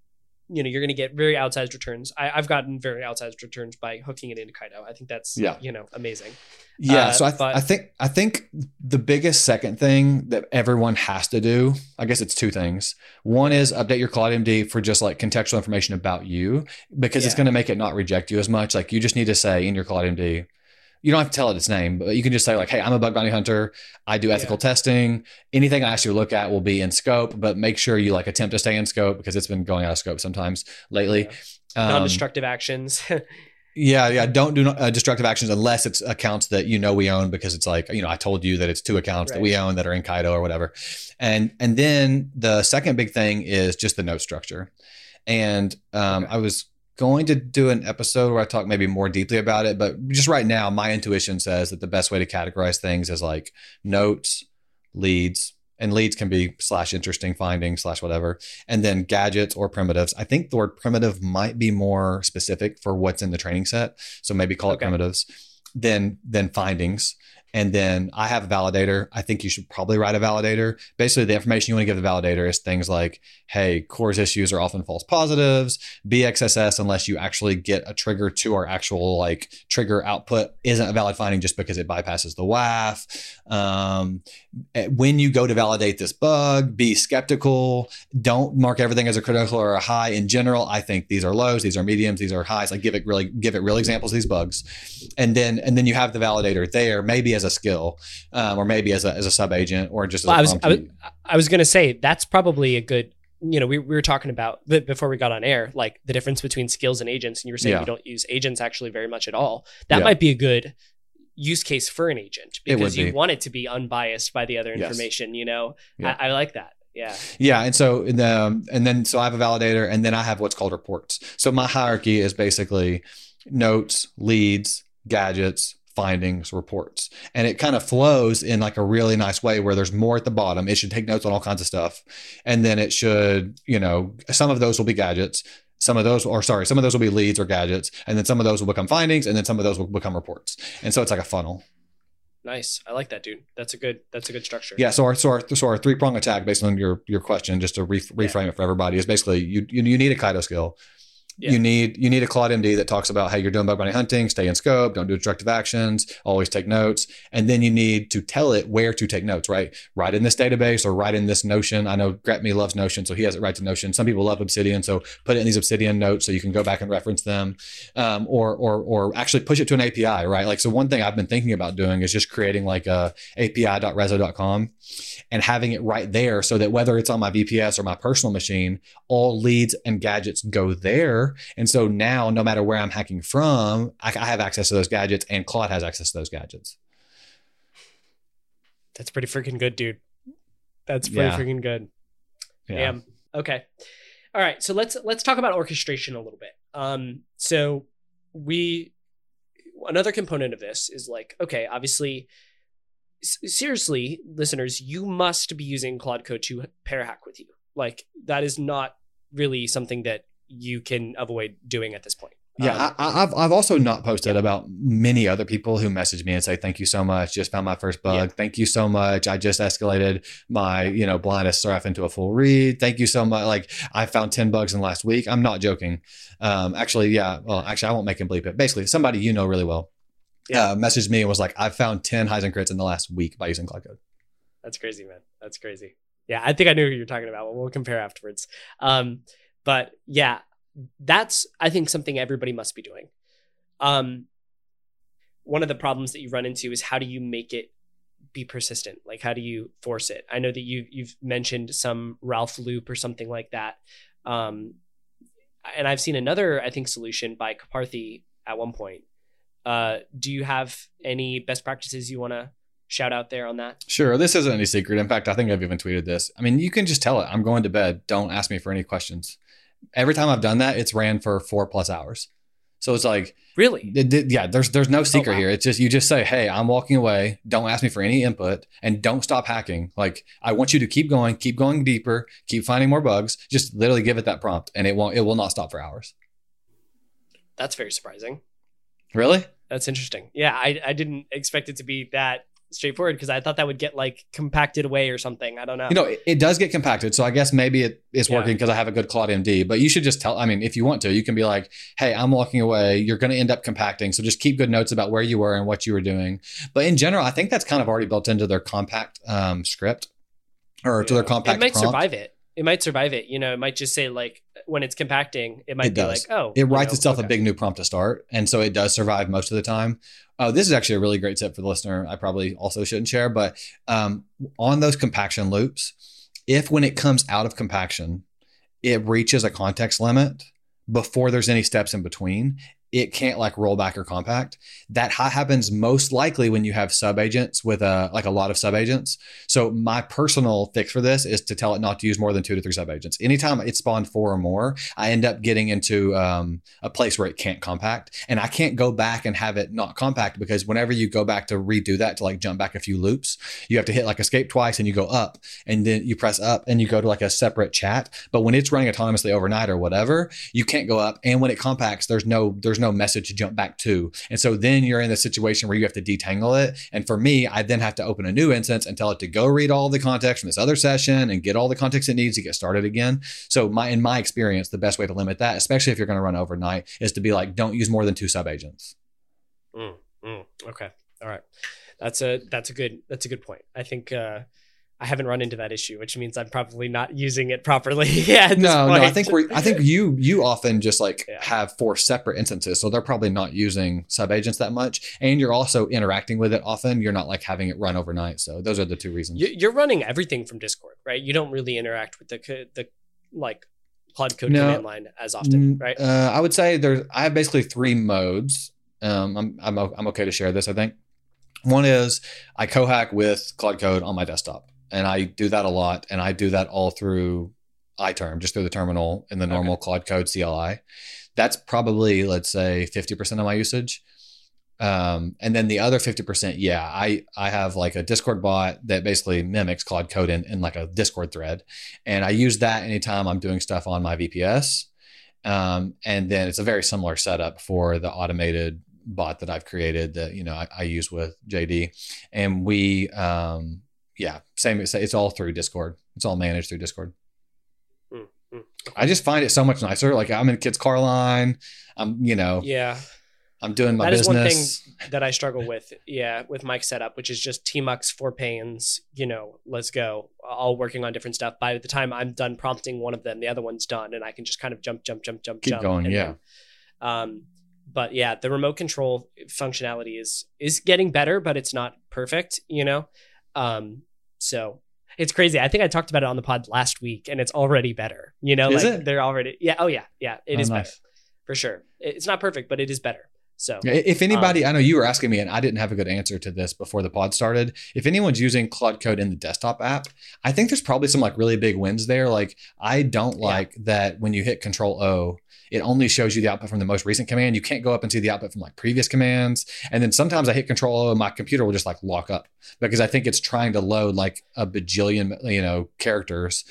you know, you're going to get very outsized returns. I, I've gotten very outsized returns by hooking it into Kaido. I think that's, Yeah. you know, amazing. Yeah, Uh, so I, th- but- I think I think the biggest second thing that everyone has to do, I guess it's two things. One is update your Claude M D for just like contextual information about you, because it's Yeah. going to make it not reject you as much. Like you just need to say in your Claude M D, you don't have to tell it its name, but you can just say like, hey, I'm a bug bounty hunter. I do ethical Yeah. testing. Anything I ask you to look at will be in scope, but make sure you like attempt to stay in scope because it's been going out of scope sometimes lately. Yeah. Um, Non-destructive actions. Yeah, yeah. Don't do uh, destructive actions unless it's accounts that you know we own, because it's like, you know, I told you that it's two accounts that Right. we own that are in Kaido or whatever. And and then the second big thing is just the note structure. And um, Okay. I was going to do an episode where I talk maybe more deeply about it, but just right now, my intuition says that the best way to categorize things is like notes, leads, and leads can be slash interesting findings slash whatever, and then gadgets or primitives. I think the word primitive might be more specific for what's in the training set, so maybe call it Okay. primitives. Then then findings, and then I have a validator. I think you should probably write a validator. Basically, the information you want to give the validator is things like, hey, cores issues are often false positives, B X S S, unless you actually get a trigger to our actual like trigger output, isn't a valid finding just because it bypasses the W A F. Um, when you go to validate this bug, be skeptical. Don't mark everything as a critical or a high. In general, I think these are lows, these are mediums, these are highs. Like give it really, give it real examples of these bugs, and then and then you have the validator there, maybe as a skill, um, or maybe as a as a sub agent, or just as Well, a I was, prompt I was, to- I was going to say that's probably a good, you know, we, we were talking about b- before we got on air, like the difference between skills and agents. And you were saying Yeah. you don't use agents actually very much at all. That Yeah. might be a good use case for an agent It would because you be. want it to be unbiased by the other Yes. information, you know, Yeah. I, I like that. Yeah. Yeah, and so in the, and then so I have a validator, and then I have what's called reports. So my hierarchy is basically notes, leads, gadgets, findings, reports, and it kind of flows in like a really nice way where there's more at the bottom. It should take notes on all kinds of stuff, and then it should, you know, some of those will be gadgets. Some of those, or sorry, some of those will be leads or gadgets, and then some of those will become findings, and then some of those will become reports. And so it's like a funnel. Nice. I like that, dude. That's a good, that's a good structure. Yeah. So our so our, so our three prong attack, based on your your question, just to re- reframe it for everybody, is basically you you, you need a Kaido skill. Yeah. You need you need a Claude M D that talks about, hey, you're doing bug bounty hunting, stay in scope, don't do destructive actions, always take notes. And then you need to tell it where to take notes, right? Write in this database or write in this Notion. I know Gretme loves Notion, so he has it right to Notion. Some people love Obsidian, so put it in these Obsidian notes so you can go back and reference them. Um, or or or actually push it to an A P I, right? Like, so one thing I've been thinking about doing is just creating like a A P I dot reso dot com and having it right there so that whether it's on my V P S or my personal machine, all leads and gadgets go there. And so now, no matter where I'm hacking from, I, I have access to those gadgets, and Claude has access to those gadgets. That's pretty freaking good, dude. That's pretty Yeah. freaking good. Yeah. Damn. Okay. All right. So let's let's talk about orchestration a little bit. Um, so we another component of this is like, okay, obviously, s- seriously, listeners, you must be using Claude Code to pair hack with you. Like that is not really something that you can avoid doing at this point. Yeah, Um, I, I- I've I've also not posted about many other people who message me and say thank you so much. Just found my first bug. Yeah. Thank you so much. I just escalated my you know blind S R F into a full read. Thank you so much. Like I found ten bugs in the last week. I'm not joking. Um, actually, yeah. Well, actually, I won't make him bleep it. Basically, somebody you know really well Yeah. uh, messaged me and was like, I found ten highs and crits in the last week by using Cloud Code. That's crazy, man. That's crazy. Yeah, I think I knew who you're talking about. We'll compare afterwards. Um, but yeah, that's I think something everybody must be doing. Um, one of the problems that you run into is how do you make it be persistent? Like how do you force it? I know that you you've mentioned some Ralph loop or something like that. Um, and I've seen another, I think, solution by Kaparthi at one point. Uh, do you have any best practices you want to shout out there on that? Sure. This isn't any secret. In fact, I think I've even tweeted this. I mean, you can just tell it, I'm going to bed. Don't ask me for any questions. Every time I've done that, it's ran for four plus hours. So it's like, Really? it, it, yeah, there's there's no secret Oh, wow. here. It's just, you just say, hey, I'm walking away. Don't ask me for any input and don't stop hacking. Like, I want you to keep going, keep going deeper, keep finding more bugs. Just literally give it that prompt and it won't, it will not stop for hours. That's very surprising. Really? That's interesting. Yeah, I, I didn't expect it to be that straightforward because I thought that would get like compacted away or something. I don't know. You know, it, it does get compacted. So I guess maybe it, it's Yeah. working because I have a good Claude M D, but you should just tell, I mean, if you want to, you can be like, hey, I'm walking away. You're going to end up compacting. So just keep good notes about where you were and what you were doing. But in general, I think that's kind of already built into their compact um, script or to their compact it might prompt. survive it. It might survive it. You know, it might just say like when it's compacting, it might It be does. like, oh, It you writes know, itself okay. a big new prompt to start. And so it does survive most of the time. Oh, this is actually a really great tip for the listener. I probably also shouldn't share, but um, on those compaction loops, if when it comes out of compaction, it reaches a context limit before there's any steps in between, it can't like roll back or compact. That ha- happens most likely when you have subagents with a like a lot of subagents. So my personal fix for this is to tell it not to use more than two to three subagents. Anytime it spawned four or more, I end up getting into um, a place where it can't compact, and I can't go back and have it not compact because whenever you go back to redo that to like jump back a few loops, you have to hit like escape twice and you go up, and then you press up and you go to like a separate chat. But when it's running autonomously overnight or whatever, you can't go up, and when it compacts, there's no there's no message to jump back to. And so then you're in the situation where you have to detangle it. And for me, I then have to open a new instance and tell it to go read all the context from this other session and get all the context it needs to get started again. So my in my experience, the best way to limit that, especially if you're going to run overnight, is to be like, don't use more than two subagents. Mm, mm, okay. All right. That's a that's a good that's a good point. I think uh, I haven't run into that issue, which means I'm probably not using it properly. yeah. At this No, point. no, I think we're I think you you often just like Yeah. have four separate instances. So they're probably not using subagents that much. And you're also interacting with it often. You're not like having it run overnight. So those are the two reasons. You- you're running everything from Discord, right? You don't really interact with the co- the like Claude Code No. command line as often, Mm, right? Uh, I would say there's I have basically three modes. Um, I'm I'm o- I'm okay to share this. I think one is I co-hack with Claude Code on my desktop, and I do that a lot, and I do that all through iTerm, just through the terminal in the normal Okay. Claude Code C L I. That's probably, let's say, fifty percent of my usage. Um, and then the other fifty percent, yeah, I, I have like a Discord bot that basically mimics Claude Code in, in like a Discord thread. And I use that anytime I'm doing stuff on my V P S. Um, and then it's a very similar setup for the automated bot that I've created that, you know, I, I use with J D. And we, um, yeah, same, it's, it's all through Discord. It's all managed through Discord. Mm, mm. I just find it so much nicer. Like I'm in the kids' car line. I'm, you know, Yeah. I'm doing my That is business. one thing that I struggle with. Yeah, with Mike's setup, which is just Tmux, four panes, you know, let's go. All working on different stuff. By the time I'm done prompting one of them, the other one's done, and I can just kind of jump, jump, jump, jump, Keep jump. going, and yeah. then, um, but yeah, the remote control functionality is is getting better, but it's not perfect, you know. Um, so it's crazy. I think I talked about it on the pod last week, and it's already better. You know, Is like it? they're already. Yeah. Oh yeah. Yeah. It Oh, is nice. better for sure. It's not perfect, but it is better. So If anybody, I know you were asking me and I didn't have a good answer to this before the pod started. If anyone's using Claude Code in the desktop app, I think there's probably some like really big wins there. Like I don't Yeah. like that when you hit Control O, it only shows you the output from the most recent command. You can't go up and see the output from like previous commands. And then sometimes I hit Control O and my computer will just like lock up because I think it's trying to load like a bajillion, you know, characters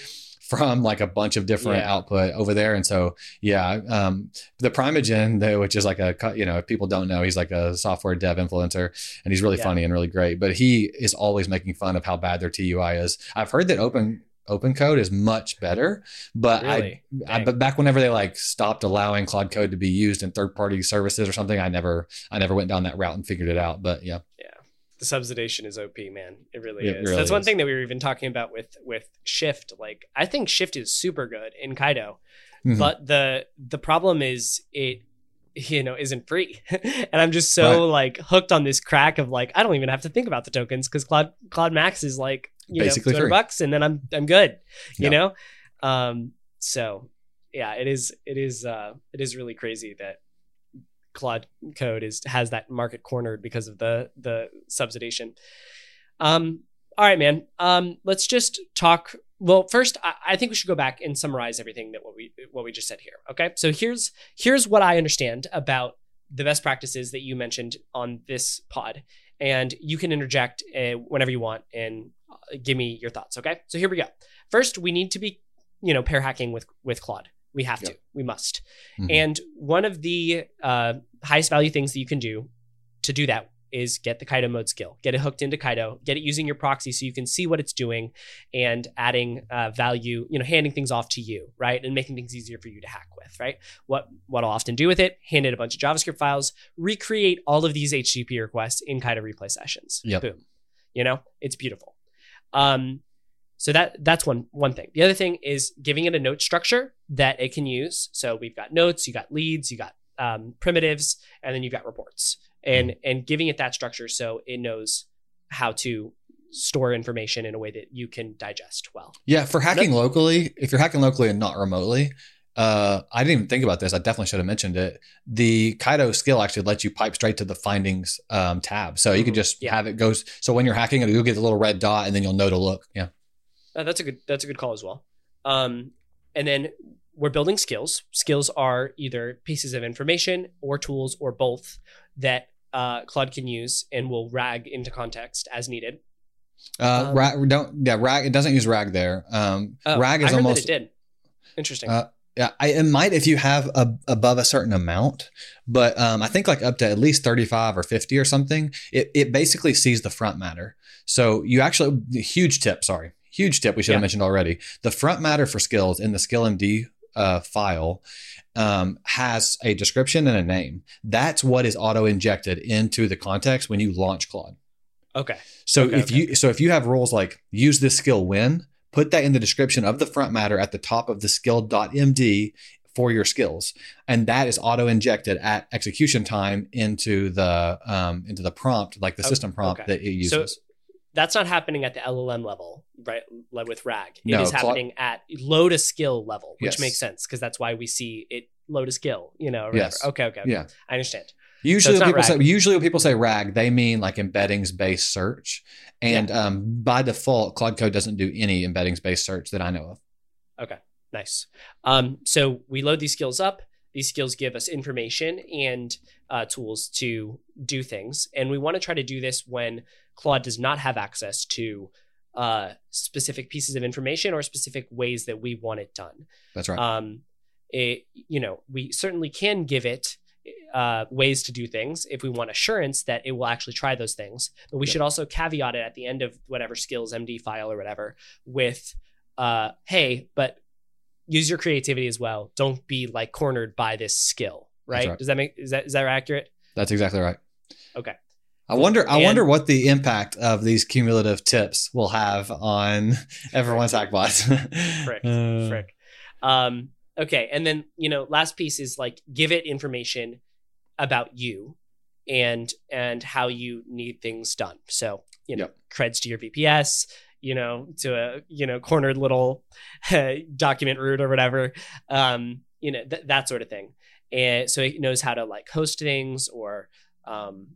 from like a bunch of different Yeah. output over there. And so, yeah, um, the Primeagen, though, which is like a, co- you know, if people don't know, he's like a software dev influencer, and he's really Yeah. funny and really great, but he is always making fun of how bad their T U I is. I've heard that open, open code is much better, but Really? I, I, but back whenever they like stopped allowing Claude Code to be used in third party services or something, I never, I never went down that route and figured it out. But yeah. Yeah. The subsidization is O P, man. It really It is. really That's one is. thing that we were even talking about with with Shift. Like, I think Shift is super good in Kaido, Mhm. but the the problem is it, you know, isn't free. And I'm just so Right. like hooked on this crack of like, I don't even have to think about the tokens because Cloud Cloud Max is like, you Basically know, two hundred free. bucks, and then I'm I'm good. You Yeah. know, um. So yeah, it is it is uh it is really crazy that Claude Code is has that market cornered because of the the subsidization. Um. All right, man. Um. Let's just talk. Well, first, I, I think we should go back and summarize everything that what we what we just said here. Okay. So here's here's what I understand about the best practices that you mentioned on this pod, and you can interject uh, whenever you want and uh, give me your thoughts. Okay. So here we go. First, we need to be, you know, pair hacking with with Claude. We have Yep. to. We must. Mhm. And one of the uh, highest value things that you can do to do that is get the Kaido mode skill, get it hooked into Kaido, get it using your proxy so you can see what it's doing and adding uh, value, you know, handing things off to you, right? And making things easier for you to hack with, right? What, what I'll often do with it, hand it a bunch of JavaScript files, recreate all of these H T T P requests in Kaido replay sessions. Yep. Boom. You know, it's beautiful. Um, So that that's one one thing. The other thing is giving it a note structure that it can use. So we've got notes, you got leads, you got um, primitives, and then you've got reports, and and giving it that structure so it knows how to store information in a way that you can digest well. Yeah, for hacking locally, if you're hacking locally and not remotely, uh, I didn't even think about this. I definitely should have mentioned it. The Kaido skill actually lets you pipe straight to the findings um, tab. So you could Mhm. just Yeah. have it goes. So when you're hacking it, you'll get the little red dot and then you'll know to look. Yeah. Uh, that's a good that's a good call as well. Um, and then we're building skills. Skills are either pieces of information or tools or both that uh, Claude can use and will rag into context as needed. Uh, Um, rag, don't, yeah, rag, it doesn't use rag there. Um, Oh, rag I is heard almost, that it did. Interesting. Uh, yeah, I, it might if you have a, above a certain amount, but um, I think like up to at least thirty-five or fifty or something, it, it basically sees the front matter. So you actually, huge tip, sorry, huge tip we should Yeah. have mentioned already. The front matter for skills in the SkillMD uh, file um, has a description and a name. That's what is auto injected into the context when you launch Claude. Okay. So Okay, if okay. you so if you have rules like use this skill when, put that in the description of the front matter at the top of the skill.md for your skills, and that is auto injected at execution time into the um, into the prompt, like the Oh, system prompt okay. that it So uses. that's not happening at the L L M level, right? Like with RAG. It No, is Claude- happening at load a skill level, which Yes. makes sense because that's why we see it load a skill, you know, or whatever. Yes. Okay, okay, okay. Yeah. I understand. Usually it's when not people say RAG. usually when people say RAG, they mean like embeddings based search, and um, by default, Claude Code doesn't do any embeddings based search that I know of. Okay, nice. Um, so we load these skills up. These skills give us information and uh, tools to do things. And we want to try to do this when Claude does not have access to uh, specific pieces of information or specific ways that we want it done. That's right. Um, it, you know, we certainly can give it uh, ways to do things if we want assurance that it will actually try those things. But we Yeah. should also caveat it at the end of whatever skills M D file or whatever with, uh, hey, but use your creativity as well. Don't be like cornered by this skill, right? right. Does that make is that is that accurate? That's exactly right. Okay. I wonder. I And- wonder what the impact of these cumulative tips will have on everyone's hackbots. Frick. Uh, Frick. Um, okay. And then, you know, last piece is like give it information about you and and how you need things done. So, you know, Yep. creds to your V P S, you know, to a, you know, cornered little document root or whatever. Um, you know, th- that sort of thing. And so it knows how to like host things or um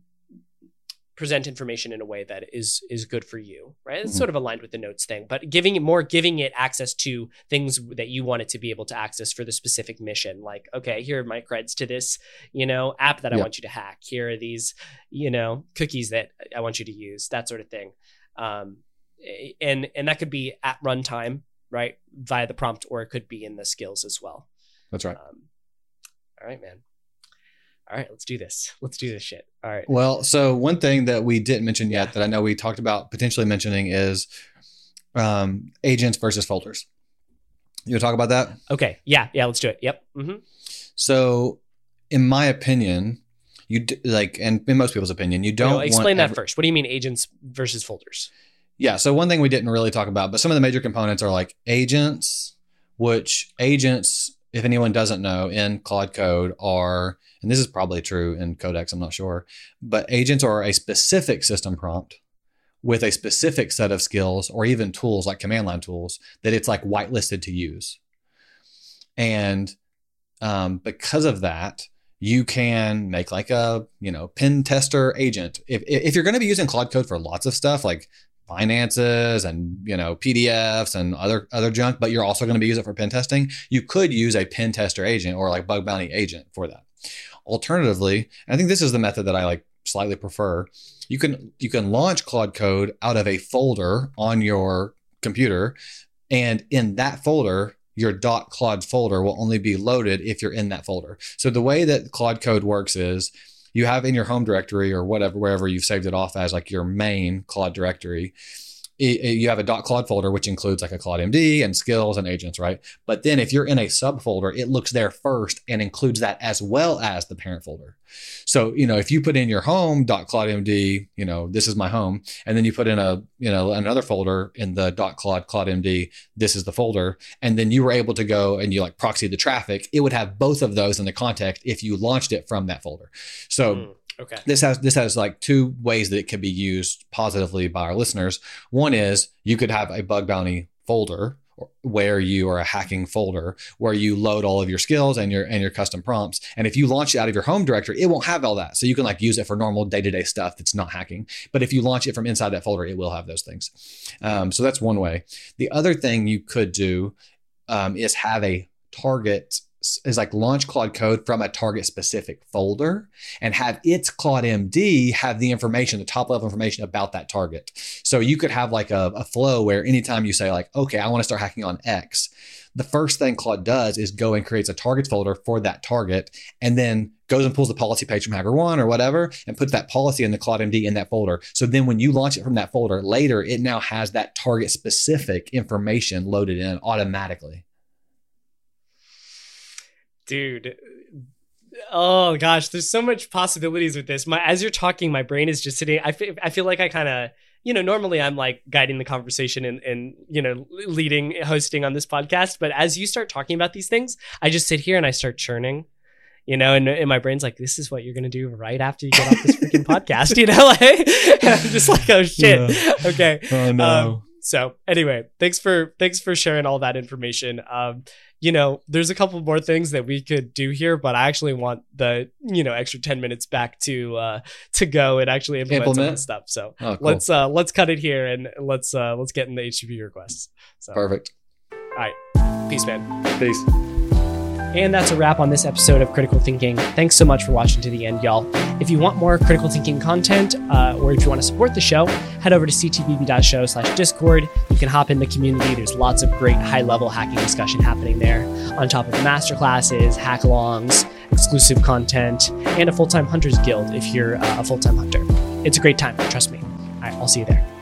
present information in a way that is is good for you, right? It's Mhm. sort of aligned with the notes thing, but giving it more, giving it access to things that you want it to be able to access for the specific mission. Like, okay, here are my creds to this, you know, app that I Yep. want you to hack. Here are these, you know, cookies that I want you to use, that sort of thing. Um, and and that could be at runtime, right, via the prompt, or it could be in the skills as well. That's right. Um, all right, man. All right, let's do this. Let's do this shit. All right. Well, so one thing that we didn't mention yet yeah. that I know we talked about potentially mentioning is um, agents versus folders. You want to talk about that? Okay. Yeah. Yeah. Let's do it. Yep. Mm-hmm. So, in my opinion, you d- like, and in most people's opinion, you don't Wait, explain want that ever- first. What do you mean agents versus folders? Yeah. So one thing we didn't really talk about, but some of the major components are like agents, which agents, if anyone doesn't know, in Claude Code are, and this is probably true in Codex, I'm not sure, but agents are a specific system prompt with a specific set of skills or even tools like command line tools that it's like whitelisted to use. And um, because of that, you can make like a, you know, pen tester agent. If, if you're going to be using Claude Code for lots of stuff like finances and, you know, P D Fs and other, other junk, but you're also going to be using it for pen testing, you could use a pen tester agent or like bug bounty agent for that. Alternatively, I think this is the method that I like slightly prefer. You can you can launch Claude Code out of a folder on your computer, and in that folder, your .claude folder will only be loaded if you're in that folder. So the way that Claude Code works is you have in your home directory or whatever, wherever you've saved it off as like your main Claude directory, it, it, you have a .claude folder, which includes like a Claude M D and skills and agents, right? But then if you're in a subfolder, it looks there first and includes that as well as the parent folder. So, you know, if you put in your home .claude M D, you know, this is my home, and then you put in a, you know, another folder in the .claude Claude M D, this is the folder, and then you were able to go and you like proxy the traffic, it would have both of those in the context if you launched it from that folder. So mm. Okay. This has this has like two ways that it can be used positively by our listeners. One is you could have a bug bounty folder where you are a hacking folder where you load all of your skills and your and your custom prompts. And if you launch it out of your home directory, it won't have all that. So you can like use it for normal day-to-day stuff that's not hacking. But if you launch it from inside that folder, it will have those things. Um, so that's one way. The other thing you could do um, is have a target is like launch Claude Code from a target specific folder and have its Claude M D have the information, the top level information about that target. So you could have like a, a flow where anytime you say like, okay, I want to start hacking on X, the first thing Claude does is go and creates a targets folder for that target and then goes and pulls the policy page from HackerOne or whatever and puts that policy in the Claude M D in that folder. So then when you launch it from that folder later, it now has that target specific information loaded in automatically. Dude, oh gosh, there's so much possibilities with this. My as you're talking, my brain is just sitting. I feel I feel like I kind of, you know, normally I'm like guiding the conversation and and you know leading hosting on this podcast. But as you start talking about these things, I just sit here and I start churning, you know, and, and my brain's like, this is what you're gonna do right after you get off this freaking podcast, you know? Like, and I'm just like, oh shit, yeah. Okay. Oh no. Um, so anyway, thanks for thanks for sharing all that information. Um, you know, there's a couple more things that we could do here, but I actually want the, you know, extra ten minutes back to uh, to go and actually implement, implement? some of the stuff. So oh, cool. let's uh, let's cut it here and let's uh, let's get in the H T T P requests. So, perfect. All right. Peace, man. Peace. And that's a wrap on this episode of Critical Thinking. Thanks so much for watching to the end, y'all. If you want more Critical Thinking content, uh, or if you want to support the show, head over to c t b b dot show slash discord. You can hop in the community. There's lots of great high-level hacking discussion happening there, on top of masterclasses, hack-alongs, exclusive content, and a full-time Hunters Guild if you're uh, a full-time hunter. It's a great time, trust me. All right, I'll see you there.